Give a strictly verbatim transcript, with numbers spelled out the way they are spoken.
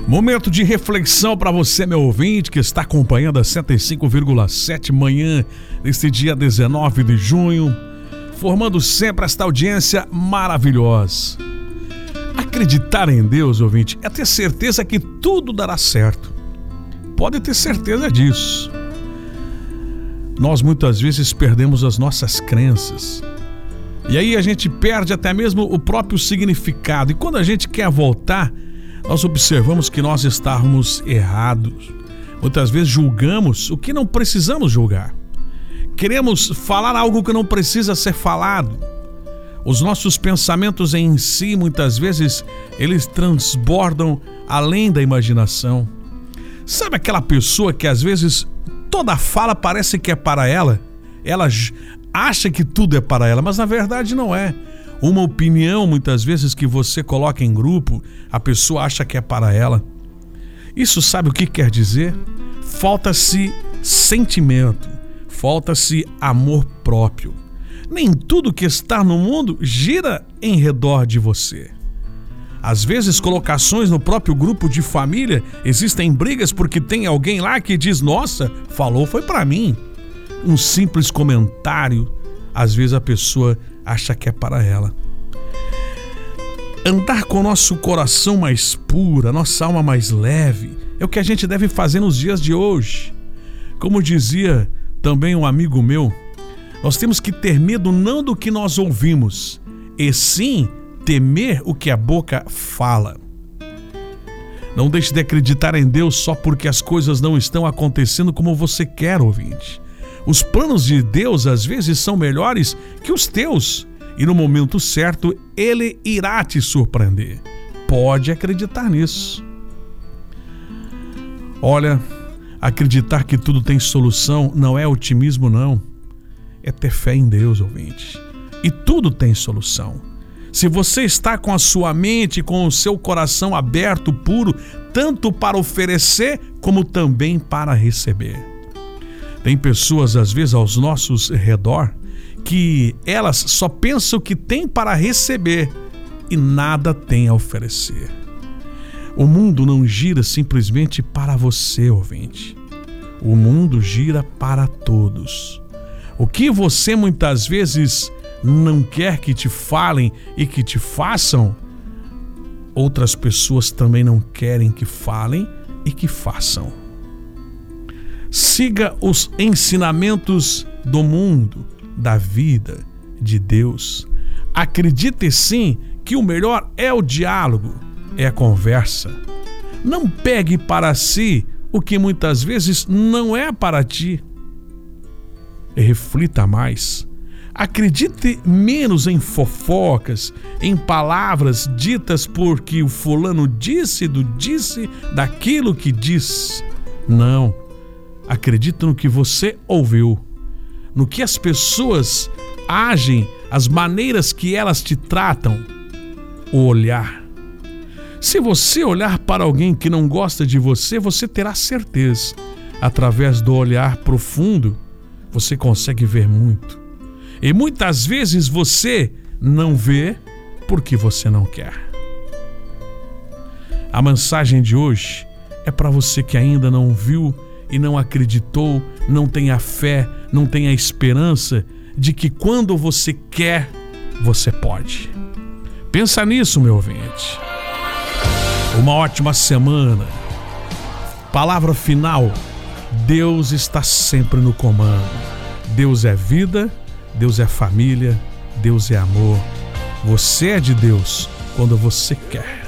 Momento de reflexão para você, meu ouvinte, que está acompanhando a cento e cinco vírgula sete manhã, neste dia dezenove de junho, formando sempre esta audiência maravilhosa. Acreditar em Deus, ouvinte, é ter certeza que tudo dará certo. Pode ter certeza disso. Nós muitas vezes perdemos as nossas crenças. E aí a gente perde até mesmo o próprio significado. E quando a gente quer voltar, nós observamos que nós estávamos errados. Muitas vezes julgamos o que não precisamos julgar. Queremos falar algo que não precisa ser falado. Os nossos pensamentos em si, muitas vezes, eles transbordam além da imaginação. Sabe aquela pessoa que às vezes toda fala parece que é para ela? Ela acha que tudo é para ela, mas na verdade não é. Uma opinião, muitas vezes, que você coloca em grupo, a pessoa acha que é para ela. Isso sabe o que quer dizer? Falta-se sentimento, falta-se amor próprio. Nem tudo que está no mundo gira em redor de você. Às vezes, colocações no próprio grupo de família, existem brigas porque tem alguém lá que diz: nossa, falou foi para mim. Um simples comentário, às vezes a pessoa acha que é para ela. Andar com o nosso coração mais puro, a nossa alma mais leve, é o que a gente deve fazer nos dias de hoje. Como dizia também um amigo meu, nós temos que ter medo não do que nós ouvimos, e sim temer o que a boca fala. Não deixe de acreditar em Deus só porque as coisas não estão acontecendo como você quer, ouvinte. Os planos de Deus às vezes são melhores que os teus, e no momento certo Ele irá te surpreender. Pode acreditar nisso. Olha, acreditar que tudo tem solução não é otimismo, não. É ter fé em Deus, ouvinte. E tudo tem solução. Se você está com a sua mente, com o seu coração aberto, puro, tanto para oferecer como também para receber. Tem pessoas, às vezes, aos nossos redor, que elas só pensam que tem para receber e nada tem a oferecer. O mundo não gira simplesmente para você, ouvinte. O mundo gira para todos. O que você muitas vezes não quer que te falem e que te façam, outras pessoas também não querem que falem e que façam. Siga os ensinamentos do mundo, da vida, de Deus. Acredite sim que o melhor é o diálogo, é a conversa. Não pegue para si o que muitas vezes não é para ti. E reflita mais. Acredite menos em fofocas, em palavras ditas porque o fulano disse do disse daquilo que diz. Não. Acredite no que você ouviu, no que as pessoas agem, as maneiras que elas te tratam, o olhar. Se você olhar para alguém que não gosta de você, você terá certeza. Através do olhar profundo, você consegue ver muito. E muitas vezes você não vê porque você não quer. A mensagem de hoje é para você que ainda não viu e não acreditou, não tem a fé, não tem a esperança de que quando você quer, você pode. Pensa nisso, meu ouvinte. Uma ótima semana. Palavra final: Deus está sempre no comando. Deus é vida, Deus é família, Deus é amor. Você é de Deus quando você quer.